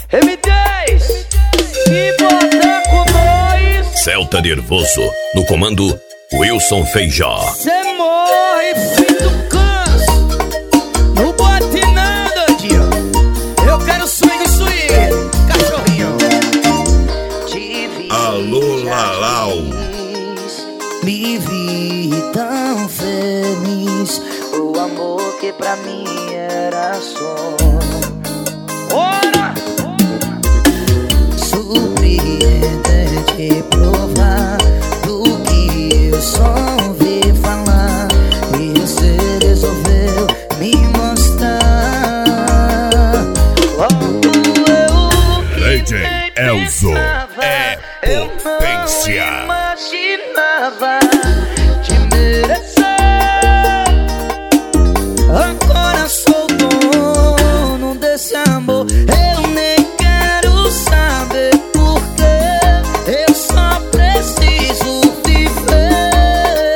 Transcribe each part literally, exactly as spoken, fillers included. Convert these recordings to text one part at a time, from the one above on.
M dez, se botar com nós, Celta Nervoso, no comando Wilson Feijó. cê morre, filho do câncer. Não bote nada, tio. Eu quero swing, swing, cachorrinho. Alô, Lalau. Me vi tão feliz, o amor que pra mim era só. Ora! Surpreendente provar do que eu só ouvi falar, e você resolveu me mostrar. Logo eu D J Elzo é potência. eu não imaginava te merecer. Agora sou dono desse amor, eu nem quero saber porquê. Eu só preciso viver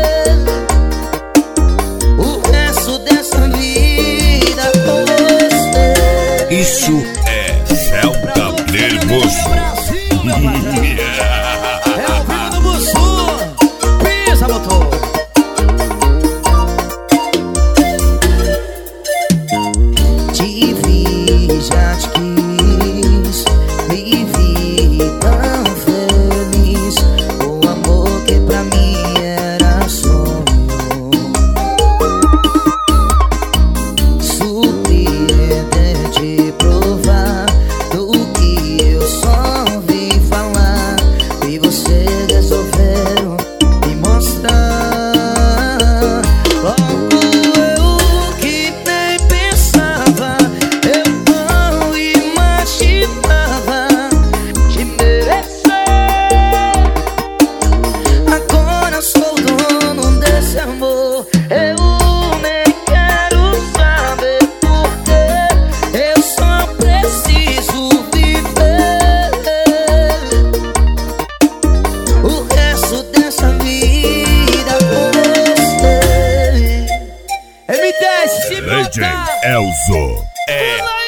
o resto dessa vida com você. Isso é Celta Nervoso. É o filho do Bussu. Pisa, motor. Te vi, já te quis, me vi tão feliz, o amor que pra mim era sonho. Surpreendente provar do que eu só ouvi falar, e você resolveu me mostrar. Logo eu que nem pensava, eu não imaginava te merecer. Agora sou dono desse amor, eu nem quero saber porquê. Eu só preciso viver o resto dessa vida com você. M dez, se D J botar. Elzo é